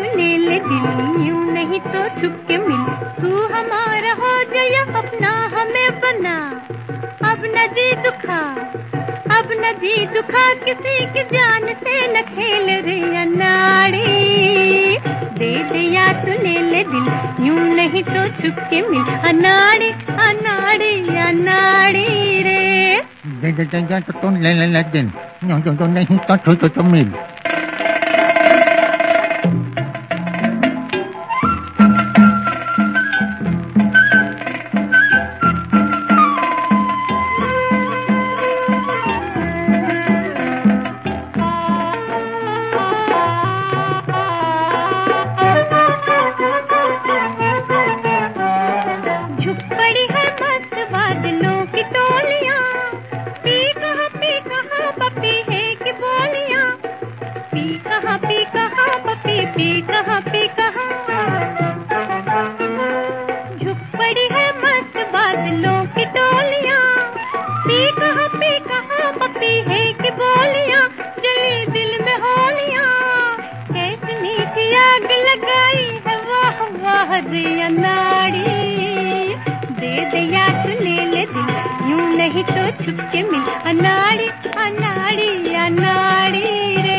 तू ले ले दिल, यूं नहीं तो छुप के मिल। तू हमारा हो जाया अपना हमें बना, अब न जी दुखा, अब न जी दुखा, किसी की जान से न खेल रे अनाड़ी। दे दे या तू ले ले दिल, यूं नहीं तो छुप के मिल। अनाड़ी अनाड़ी अनाड़ी रे। दे दे दे तो ले ले दिल, यूं तो नहीं तो छुप के मिल। पी कहाँ झुक पड़ी है मस्त बादलों की टोलियां। पी कहाँ पपी है कि बोलियां, जली दिल में होलियां। कैसी मीठी आग लगाई है वाह वाह रे अनाड़ी। दे दे या तू ले ले दिल, यूं नहीं तो छुप के मिल। अनाड़ी अनाड़ी अनाड़ी रे।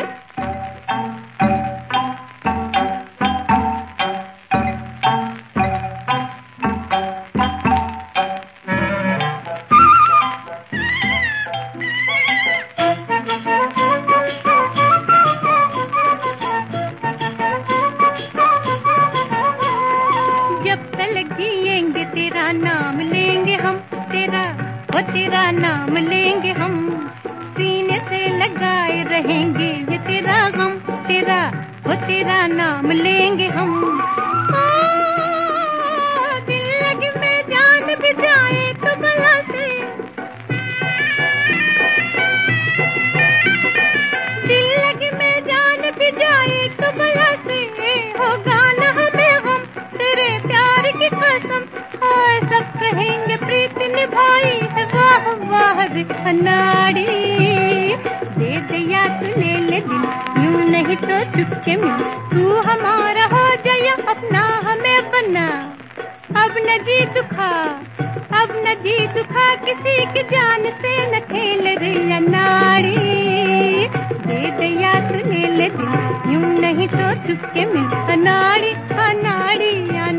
जिएंगे तेरा नाम लेंगे हम, तेरा नाम लेंगे हम। सीने से लगाए रहेंगे ये तेरा गम, तेरा नाम लेंगे हम। दिल लगे में जान भी जाए तो बला से, दिल लगे में जान भी जाए तो बला से। होगा ना हमें हम तेरे प्यार की कसम, हाय सब कहेंगे प्रीत निभाई है वाह वाह रे अनाड़ी। दे दे या तू ले ले दिल, यूं नहीं तो छुप के मिल। तू हमारा हो जाया अपना हमें बना, अब न जी दुखा, अब न जी दुखा, किसी की जान से न खेल रे अनाड़ी। दे दे या तू ले ले दिल, यूं नहीं तो छुप के मिल। अनाड़ी अनाड़ी।